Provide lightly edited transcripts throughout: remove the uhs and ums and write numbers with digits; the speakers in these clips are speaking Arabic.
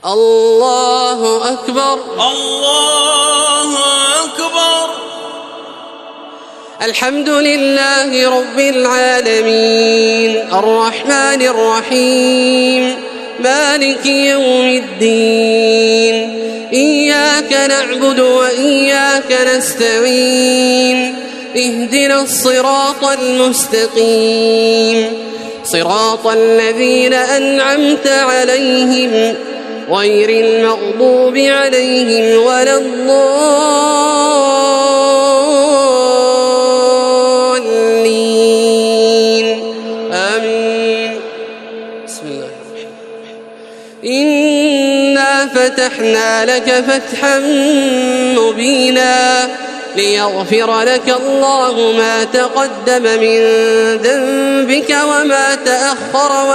الله أكبر. الله أكبر. الحمد لله رب العالمين الرحمن الرحيم مالك يوم الدين إياك نعبد وإياك نستعين اهدنا الصراط المستقيم صراط الذين أنعمت عليهم غير المغضوب عليهم ولا الضالين آمين. بسم الله الرحمن الرحيم. إنا فتحنا لك فتحا مبينا ليغفر لك الله ما تقدم من ذنبك وما تأخر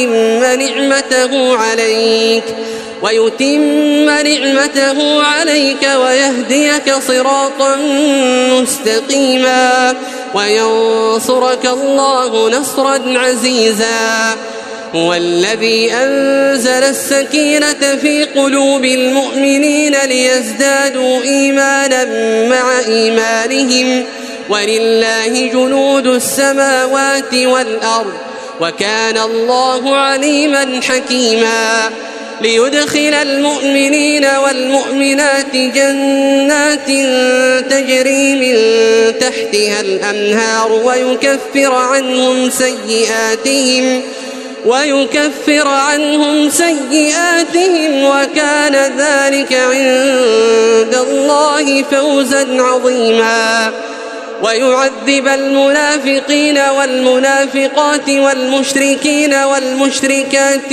ويتم نعمته عليك ويهديك صراطا مستقيما وينصرك الله نصرا عزيزا. هو الذي أنزل السكينة في قلوب المؤمنين ليزدادوا إيمانا مع إيمانهم ولله جنود السماوات والأرض وكان الله عليما حكيما. ليدخل المؤمنين والمؤمنات جنات تجري من تحتها الأنهار ويكفر عنهم سيئاتهم وكان ذلك عند الله فوزا عظيما. ويعذب المنافقين والمنافقات والمشركين والمشركات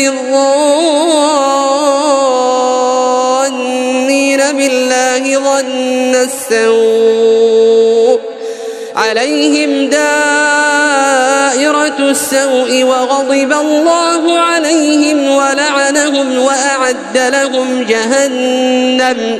الظانين بالله ظن السوء عليهم دائرة السوء وغضب الله عليهم ولعنهم وأعد لهم جهنم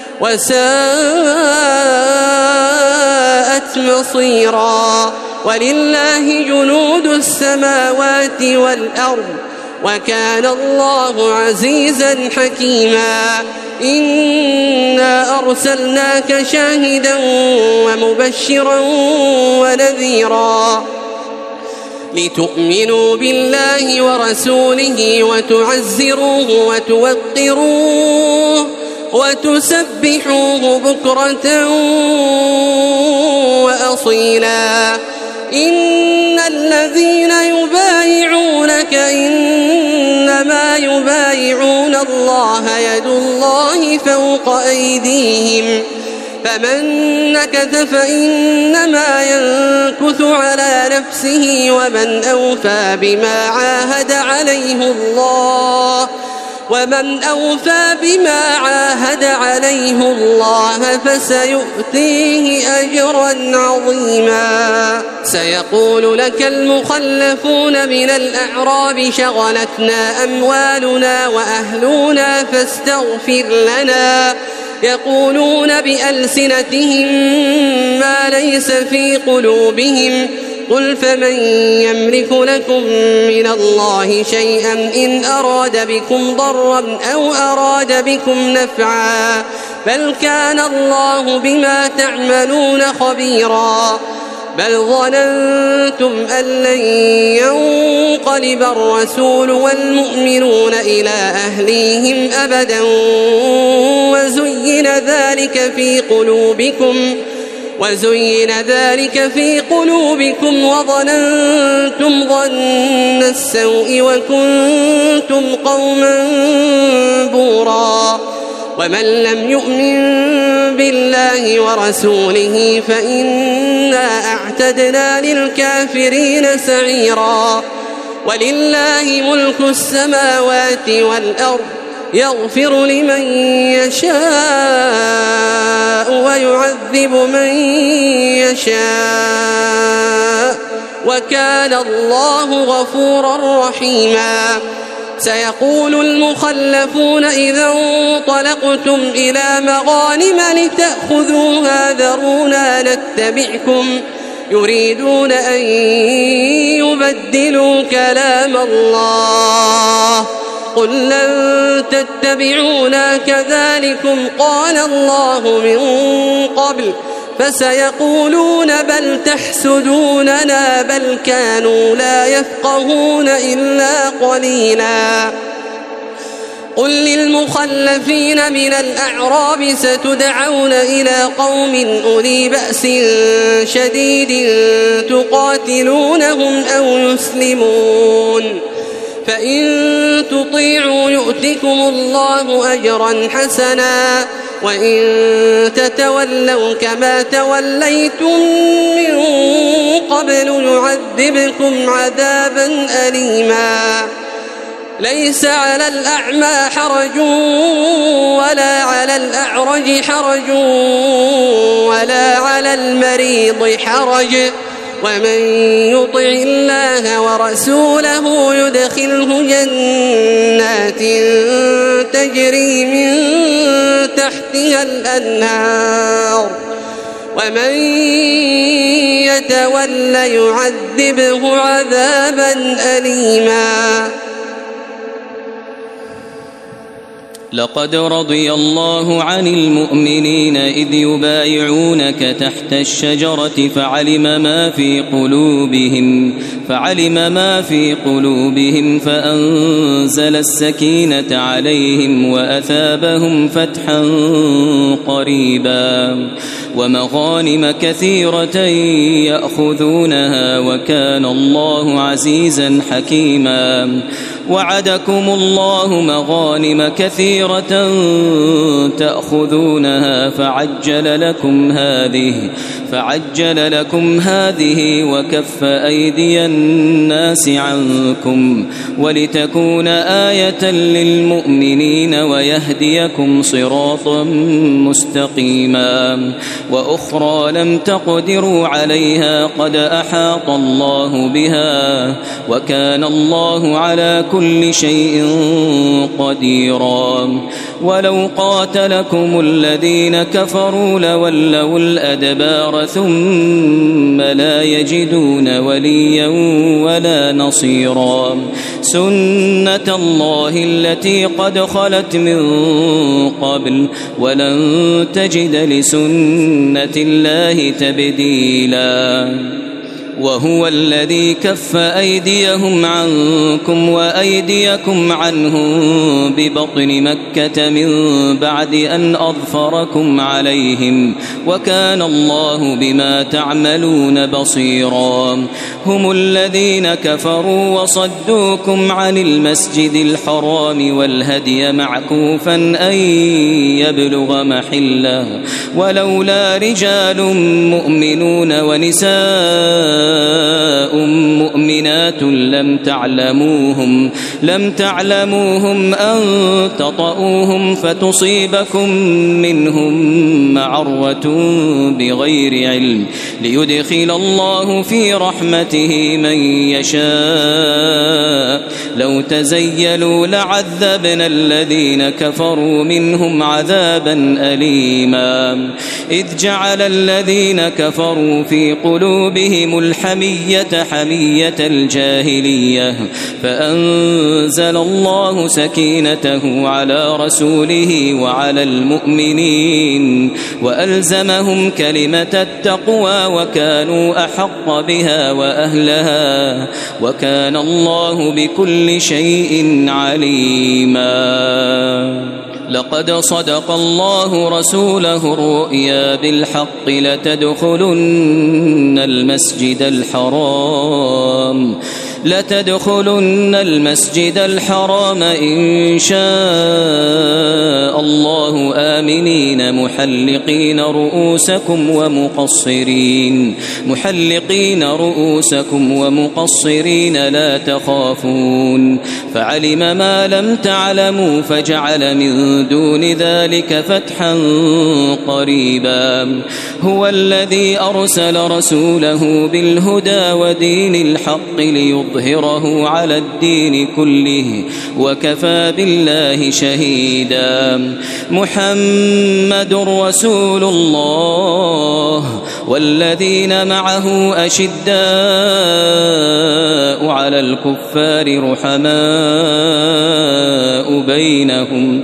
وساءت مصيرا. ولله جنود السماوات والأرض وكان الله عزيزا حكيما. إنا أرسلناك شاهدا ومبشرا ونذيرا لتؤمنوا بالله ورسوله وتعزروه وتوقروه وتسبحوه بكرة وأصيلا. إن الذين يبايعونك إنما يبايعون الله يد الله فوق أيديهم فمن نكث فإنما ينكث على نفسه ومن أوفى بما عاهد عليه الله فسيؤتيه أجرا عظيما. سيقول لك المخلفون من الأعراب شغلتنا أموالنا وأهلنا فاستغفر لنا يقولون بألسنتهم ما ليس في قلوبهم قل فمن يملك لكم من الله شيئا إن أراد بكم ضرا أو أراد بكم نفعا بل كان الله بما تعملون خبيرا. بل ظننتم أن لن ينقلب الرسول والمؤمنون إلى أهليهم أبدا وزين ذلك في قلوبكم وظننتم ظن السوء وكنتم قوما بورا. ومن لم يؤمن بالله ورسوله فإنا أعتدنا للكافرين سعيرا. ولله ملك السماوات والأرض يغفر لمن يشاء ويعذب من يشاء وكان الله غفورا رحيما. سيقول المخلفون إذا انطلقتم إلى مغانم لتأخذوها ذرونا نتبعكم يريدون أن يبدلوا كلام الله قل لن تتبعونا كذلكم قال الله من قبل فسيقولون بل تحسدوننا بل كانوا لا يفقهون إلا قليلا. قل للمخلفين من الأعراب ستدعون إلى قوم أولي بأس شديد تقاتلونهم أو يسلمون فإن تطيعوا يؤتكم الله أجرا حسنا وإن تتولوا كما توليتم من قبل يعذبكم عذابا أليما. ليس على الأعمى حرج ولا على الأعرج حرج ولا على المريض حرج ومن يطع الله ورسوله يدخله جنات تجري من تحتها الأنهار ومن يتول يعذبه عذابا أليما. لقد رضي الله عن المؤمنين إذ يبايعونك تحت الشجرة فعلم ما في قلوبهم فأنزل السكينة عليهم وأثابهم فتحا قريبا ومغانم كثيرة يأخذونها وكان الله عزيزا حكيما. وعدكم الله مغانم كثيرة تأخذونها فعجل لكم هذه وكف أيدي الناس عنكم ولتكون آية للمؤمنين ويهديكم صراطا مستقيما. وأخرى لم تقدروا عليها قد أحاط الله بها وكان الله على كل شيء قديرا. ولو قاتلكم الذين كفروا لولوا الأدبار ثم لا يجدون وليا ولا نصيرا. سنة الله التي قد خلت من قبل ولن تجد لسنة الله تبديلا. وهو الذي كف أيديهم عنكم وأيديكم عنهم ببطن مكة من بعد أن أظفركم عليهم وكان الله بما تعملون بصيرا. هم الذين كفروا وصدوكم عن المسجد الحرام والهدي معكوفا أن يبلغ محله ولولا رجال مؤمنون ونساء مؤمنات لم تعلموهم أن تطؤوهم فتصيبكم منهم معرة بغير علم ليدخل الله في رحمته من يشاء. لو تزيلوا لعذبنا الذين كفروا منهم عذابا أليما. إذ جعل الذين كفروا في قلوبهم الحمية حمية الجاهلية فأنزل الله سكينته على رسوله وعلى المؤمنين وألزمهم كلمة التقوى وكانوا أحق بها وأهلها وكان الله بكل شيء عليما. لقد صدق الله رسوله الرؤيا بالحق لتدخلن المسجد الحرام إن شاء الله آمنين محلقين رؤوسكم ومقصرين لا تخافون فعلم ما لم تعلموا فجعل من دون ذلك فتحا قريبا. هو الذي أرسل رسوله بالهدى ودين الحق ليظهره على الدين كله وكفى بالله شهيدا. محمد رسول الله والذين معه أشداء على الكفار رحماء بينهم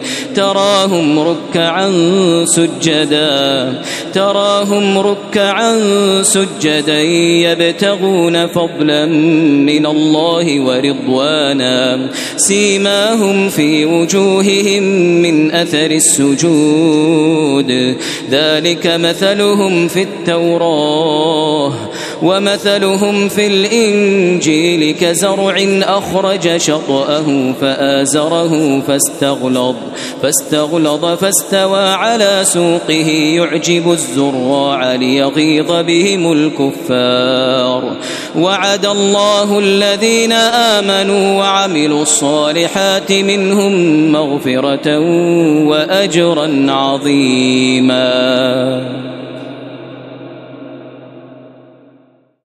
تراهم ركعا سجدا يبتغون فضلا من الله ورضوانا سيماهم في وجوههم من أثر السجود ذلك مثلهم في التوراة ومثلهم في الإنجيل كزرع أخرج شطأه فآزره فاستغلظ فاستوى على سوقه يعجب الزراع ليغيظ بهم الكفار وعد الله الذين آمنوا وعملوا الصالحات منهم مغفرة وأجرا عظيما.